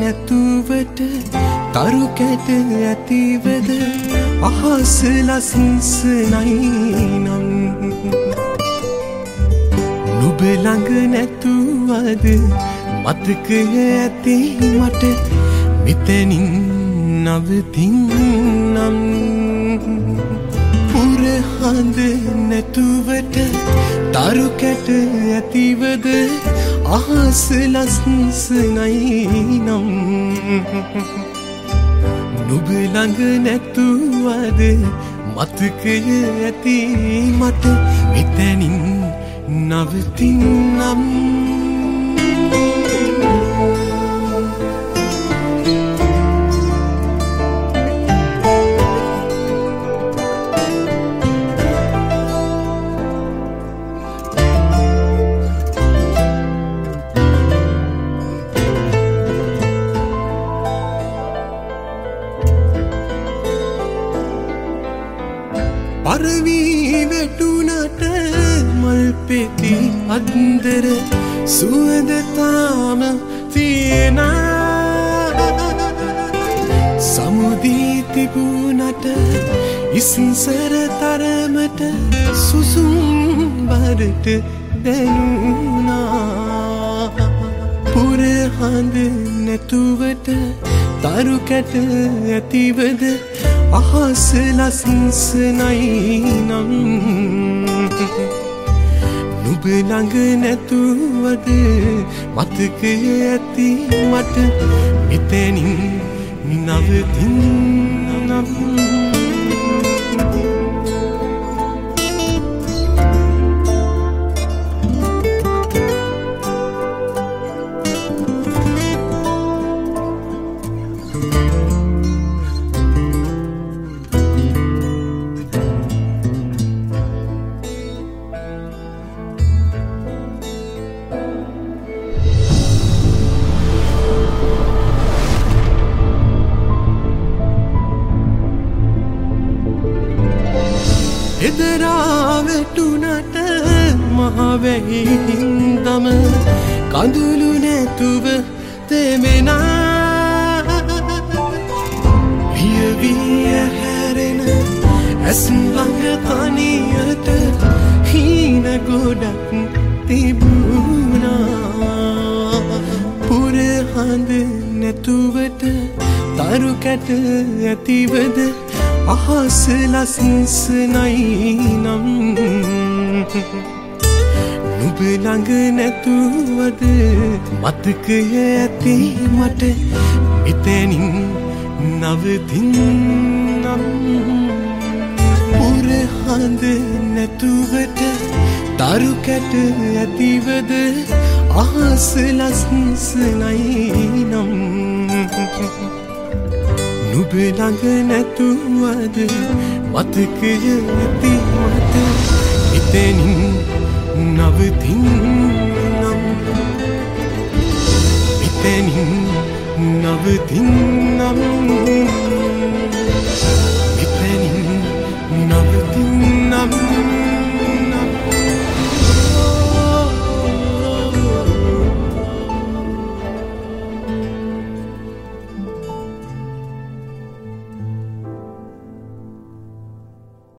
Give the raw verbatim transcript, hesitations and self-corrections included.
නැතුවට තරු කැට ඇතිවද අහස ලස්සනයි නම් නුඹ ළඟ නැතුවද මතකය ඇති මට මෙතනින් නවතින්නම් පුරහඳ නැතුවට තරු කැට ඇතිවද අහස ලස්සනයි නම් නුඹ ළඟ නැතුවද මතකය ඇති මට මෙතනින් නවතින්නම් පරවී වැටුණට මල් පෙති අන්දර සුවඳ තාම තියෙන සමුදී තිබුණට ඉස්සර තරමට සුසුම් බරට දැනුණා පුරහඳ නැතුවට තරු කැට ඇතිවද අහස ලස්සනයි නම් නුඹ ළඟ නැතුවද මතකය ඇති මට මෙතනින් නවතින්නම් එදරා වැටුණට මහවැහි හින්දම කඳුළු නැතුව තෙමෙනා වියවිය හැරෙන ඇස් ළඟ තනියට හීන ගොඩක් තිබුණා පුරහඳ නැතුවට තරු කැට ඇතිවද අහස ලස්සනයි නම් නුඹ ළඟ නැතුවද මතකය ඇති මට මෙතනින් නවතින්නම් පුරහඳ නැතුවට තරු කැට ඇතිවද අහස ලස්සනයි නම් නුඹ ළඟ නැතුවද මතකය ඇති මට මෙතනින් නවතින්නම් මෙතනින් නවතින්නම්